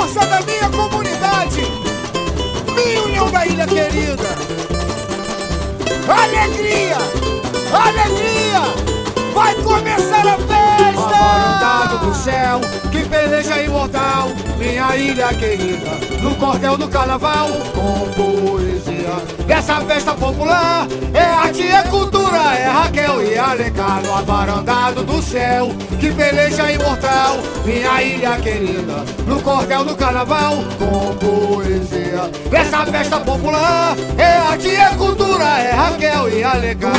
força da minha comunidade, minha União da Ilha Querida. Alegria, alegria, vai começar a festa! Abarandado do céu, que peleja imortal, minha ilha querida, no cordel do carnaval, com poesia. Dessa festa popular, é arte, é cultura, é Raquel e Alencar. No abarandado do céu, que peleja imortal, minha ilha querida, no cordel do carnaval, com poesia. Dessa festa popular, é arte, é cultura, é Raquel e Alencar.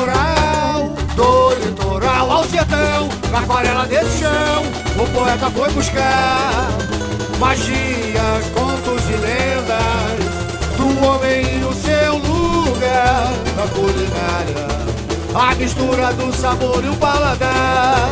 Do litoral ao sertão, na aquarela desse chão, o poeta foi buscar magias, contos e lendas do homem e o seu lugar na culinária, a mistura do sabor e o paladar,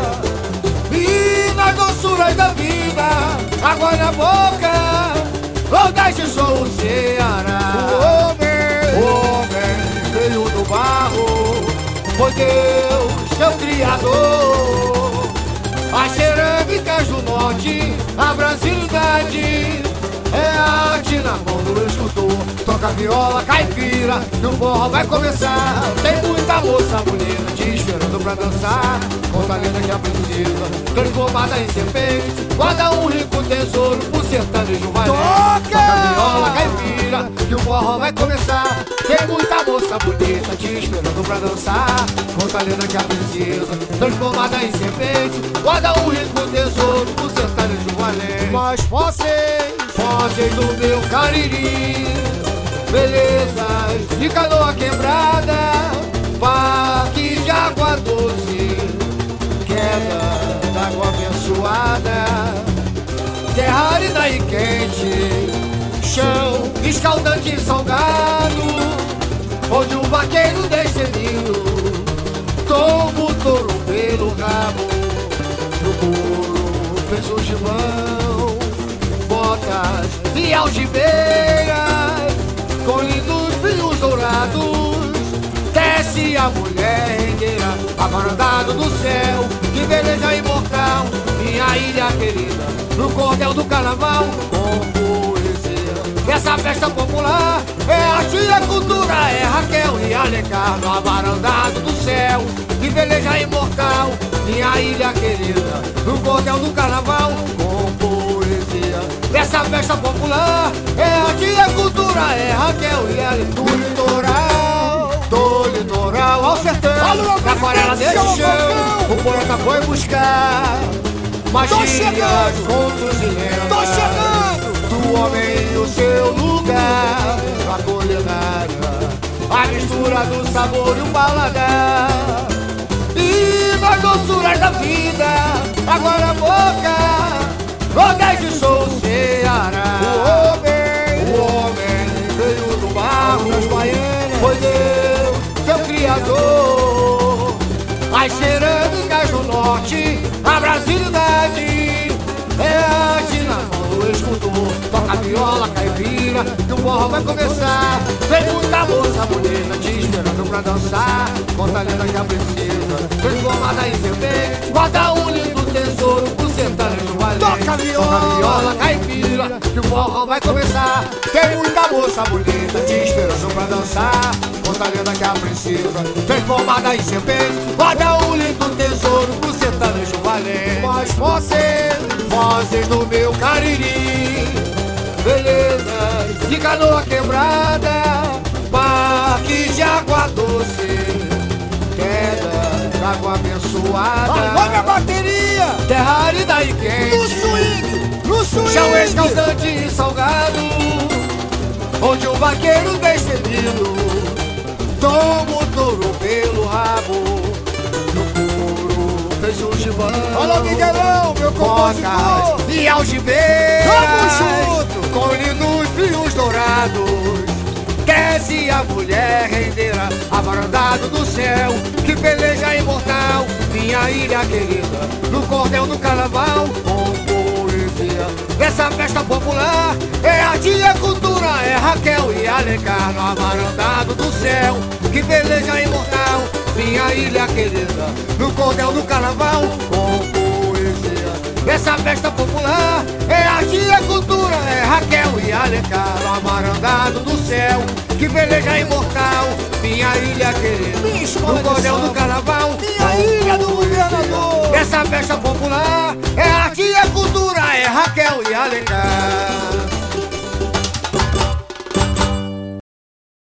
e nas doçuras da vida, água na boca, Nordeste, sou o Ceará. O homem veio do barro, foi Deus, seu criador. As cerâmicas do norte, a brasilidade, é arte na mão do escultor. Toca viola, caipira, e o forró vai começar. Tem muita moça bonita te esperando pra dançar. Conta a lenda que a princesa, transformada em serpente, guarda um rico tesouro, o sertanejo vai. Toca viola, caipira, que o forró vai começar. Tem muita moça bonita te esperando pra dançar. Conta a lenda que a princesa, transformada em serpente, guarda um rico tesouro, o sertanejo vai. Mas fósseis do meu Cariri, belezas de canoa quebrada, parque de água doce, queda d'água abençoada, terra árida e quente, chão escaldante e salgado, onde o vaqueiro descendendo toma o touro pelo rabo, no couro fez o gibão, botas e algibeiras, com lindos fios dourados, desce a mulher rendeira, abarandado do céu, que beleza imortal, minha ilha querida, no cordel do carnaval, com poesia. Essa festa popular é arte e é cultura, é Raquel e Alencar. No abarandado do céu, que beleza imortal, minha ilha querida, no cordel do carnaval, com poesia. Essa festa popular é arte e é cultura, é Raquel e Alencar. Do litoral ao sertão, na aquarela desse chão, o poeta foi buscar magias, contos e lendas do homem e o seu lugar na culinária, a mistura do sabor e o paladar, e nas doçuras da vida, água na boca, Nordeste, sou o Ceará. O homem veio do barro, foi Deus, seu criador. As cerâmicas do norte, a brasilidade, é arte na mão do escultor. Toca viola, caipira, que o forró vai começar. Tem muita moça bonita te esperando pra dançar. Conta a lenda que a princesa, transformada em serpente, guarda um lindo tesouro, o sertanejo vai. Toca viola, caipira, que o forró vai começar. Tem muita moça bonita te esperando pra dançar. Conta a lenda que a princesa, transformada em serpente, guarda um lindo tesouro, o sertanejo valer. Mas vozes do meu Cariri, beleza de canoa quebrada, parque de água doce, queda d'água abençoada. Alô, minha bateria! Terra árida e quente, no swing, chão escaldante e salgado, onde o vaqueiro descendendo toma o touro pelo rabo, no couro fez um gibão. Alô, Miguelão, meu compositor! E algibeiras, tamo junto! Com lindos fios dourados, desce a mulher rendeira, abarandado do céu, que peleja imortal, minha ilha querida, no cordel do carnaval, com poesia. Essa festa popular é arte e é cultura, é Raquel e Alencar. No abarandado do céu, que peleja imortal, minha ilha querida, no cordel do carnaval, com poesia. Essa festa popular é arte e a cultura, é Raquel e Alencar, o amarandado do céu, que peleja imortal, minha ilha querida.